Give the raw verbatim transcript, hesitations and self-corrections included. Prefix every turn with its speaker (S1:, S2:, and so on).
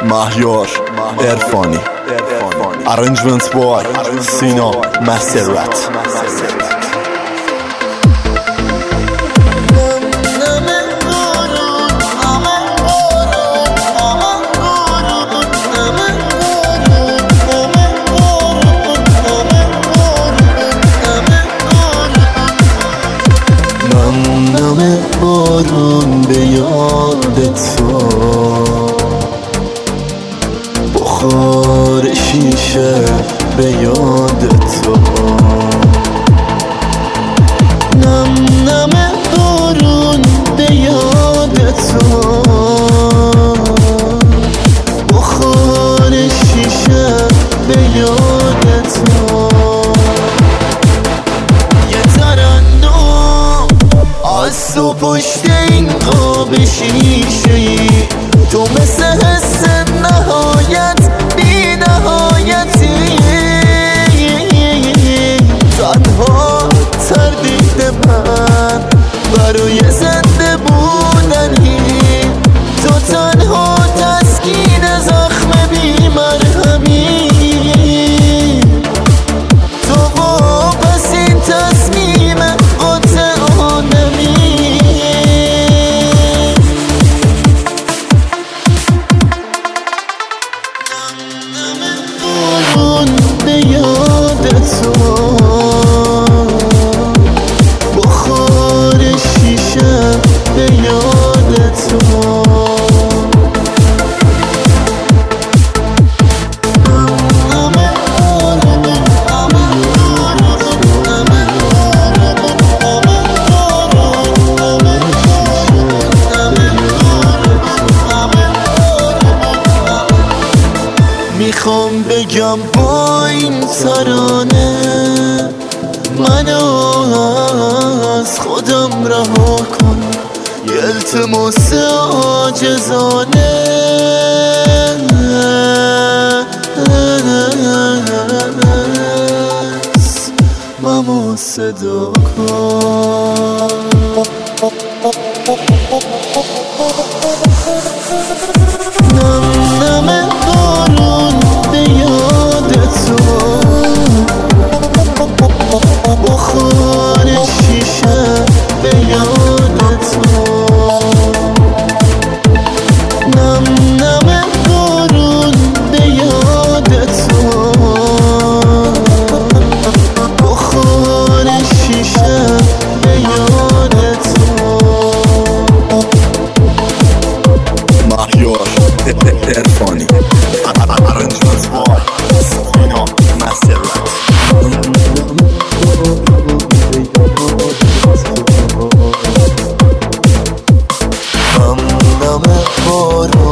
S1: مهیار عرفانی ارنجمنت بای سینا مسرت.
S2: نم بارون به یاد تو، بخار شیشه به یاد تو. نم نم بارون به یاد تو، بخار شیشه به یاد تو. یه ترنم از تو پشت این قاب شیشه‌ای، تو مثل حس نهایت بی نهایتی. تنها تردید من برای زنده بودنی، تو تنها تسکین زخم بی مرهمی. تو واپس این تصمیم قاطعانمی. به یاد تو، بخار شیشه به یاد تو. میخوام بگم با این ترانه منو از خودم رها کن. یه التماس عاجزانه ممو صدا کن. نم نم بارون به یاد تو، بخار شیشه به یاد تو. نم نم بارون به یاد تو، بخار شیشه به یاد تو.
S1: مهیار عرفانی ارنجمنت بای سینا مسرت.
S2: نم نم بارون